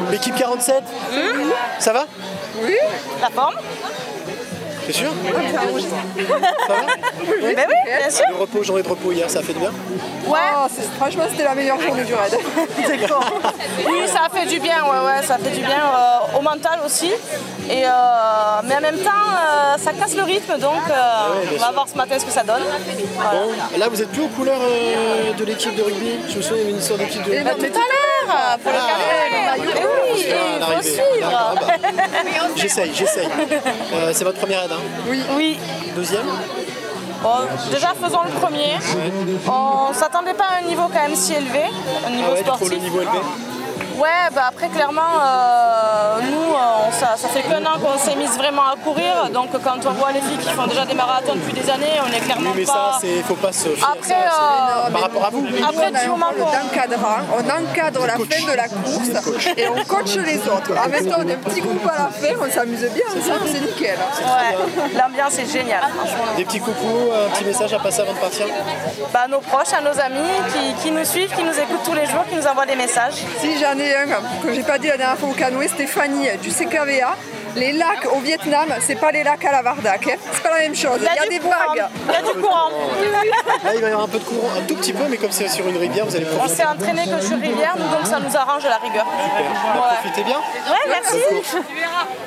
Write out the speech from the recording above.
L'équipe 47, ça va? Oui. La forme? T'es sûr? Ça va? Oui, bien sûr. Le repos, journée de repos hier, ça a fait du bien? Ouais. Franchement, c'était la meilleure journée du raid. D'accord. Oui, ça a fait du bien, ouais, ça fait du bien au mental aussi. Et, mais en même temps, ça casse le rythme, donc on va voir ce matin ce que ça donne. Voilà. Bon, là vous êtes plus aux couleurs de l'équipe de rugby? Je me souviens, il y avait une histoire d'équipe de rugby. Tout à l'heure, pour le carnet. Oui, il faut suivre. J'essaye. C'est votre première aide, hein? Oui. Deuxième? Bon, déjà faisons le premier. On s'attendait pas à un niveau quand même si élevé, un niveau Tu trouves sportif. le niveau élevé? Ouais, bah après clairement, nous, ça fait qu'un an qu'on s'est mis vraiment à courir, donc quand on voit les filles qui font déjà des marathons depuis des années, on est clairement Oui, mais pas... ça, faut pas se fier Après, à ça. Par rapport à vous. Après, du moment qu'on... On encadre la fin de la course et on coach les autres. En même temps, on a un petit groupe à la fin, on s'amuse bien ensemble, c'est nickel. Ouais, l'ambiance est géniale, franchement. Des petits coucous, un petit message à passer avant de partir? Bah, à nos proches, à nos amis qui nous suivent, qui nous écoutent tous les jours, qui nous envoient des messages. Si j'en ai un que j'ai pas dit la dernière fois au canoë, Stéphanie du CKVA. Les lacs au Vietnam, c'est pas les lacs à la Vardac, hein. C'est pas la même chose. Il y a des vagues. Il y a du courant. Là, il va y avoir un peu de courant, un tout petit peu, mais comme c'est sur une rivière, vous allez On profiter. s'est entraîné que sur rivière, nous, donc ça nous arrange à la rigueur. Profitez bien. Ouais, merci.